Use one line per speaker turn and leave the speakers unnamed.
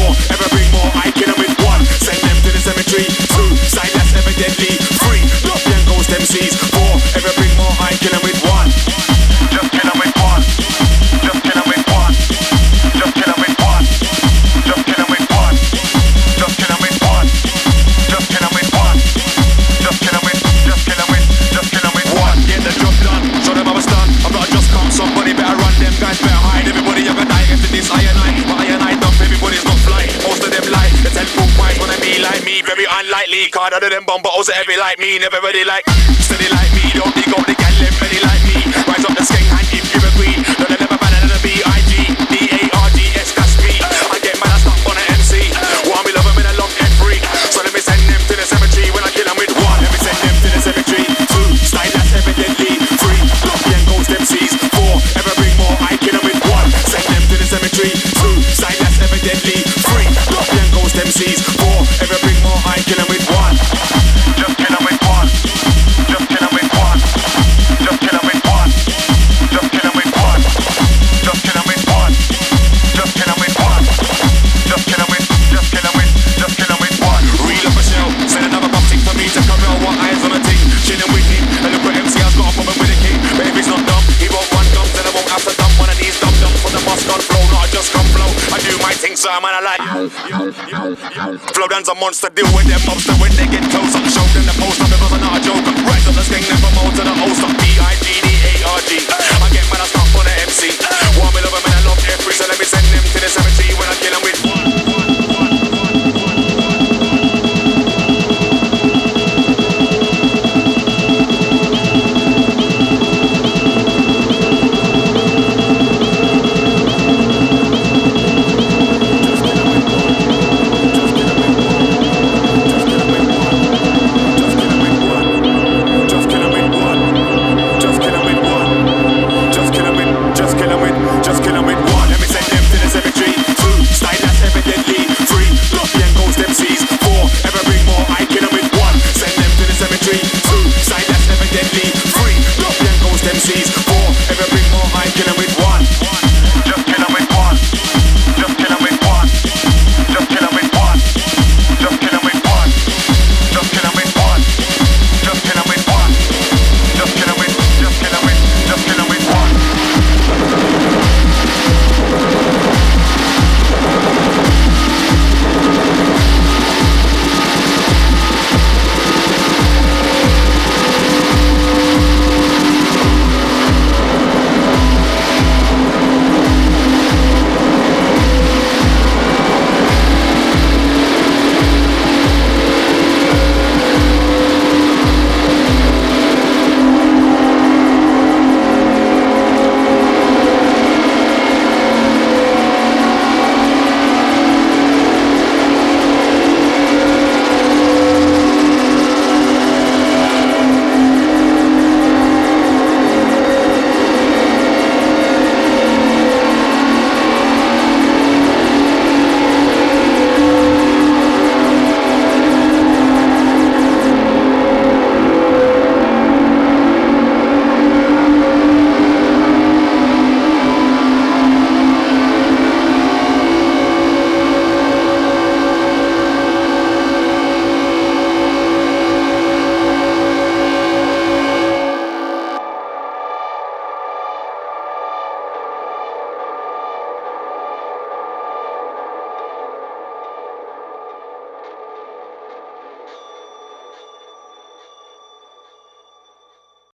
4, ever bring more, I kill them with 1. Send them to the cemetery. 2, side that's evidently. 3, drop them ghost MCs. 4, ever bring more, I kill them with 1. Just kill them with 1. Just kill them with 1. Just kill them with 1. Just kill them with 1. Just kill them with 1. Just kill them with 1. Just kill them with. Just kill them with. Just kill them with 1. Get the job done. Show them how it's done. I'm not just come. Somebody better run them guys. Better hide. Everybody ever die after this iron. But iron dump. Everybody's not fly. Most of them lie. The 10 full price wanna be like me. Very unlikely. Card out of them bomb bottles. Heavy like me. Never really like. Steady like me. Don't dig up the gal. Them ready like me. Rise up the skeng hand if you agree. No, they never better than a B.I.G. D.A.R.D.S. That's me. I get mad. I stop on a MC. Want me love them in a long M3. So let me send them to the cemetery. When I kill them with 1. Let me send them to the cemetery. 2, style that's evidently. 3, block and ghost MCs. 4, ever bring more. I kill them with 1. Send them to the cemetery. 2, style that's evidently. 3, block and ghost MCs. 4, ever bring more. I kill them with 1. Just kill them with 1. Just kill them with 1. Just kill them with 1. Just kill them with 1. Just kill them with 1. Just kill them with 1. Just kill them with. Just kill them with. Just kill them with 1. Reel up a shell. Send another bumping for me to come out. What eyes on a ting. Chilling with him. And look at MC. I've got a problem with the king. But if he's not dumb, he won't run dumb. Then I won't have to dump one of these dumb dumps from the Moscow flow. Not just come flow. I do my thing, so man. I like. Flow down's a monster. Deal with them mobster when they get close. I'm